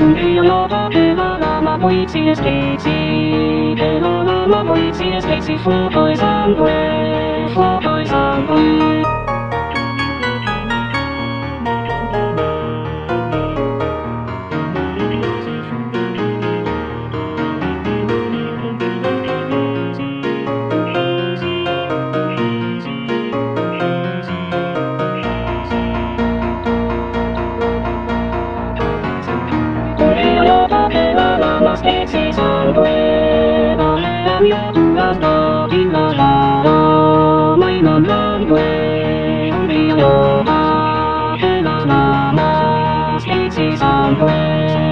Voici is Katie, hello mama, voici is Katie, 4 boys and way, 4 boys and way. Katie and way, I am your love, in la la la, my love way, only your love, la la la, Katie and way.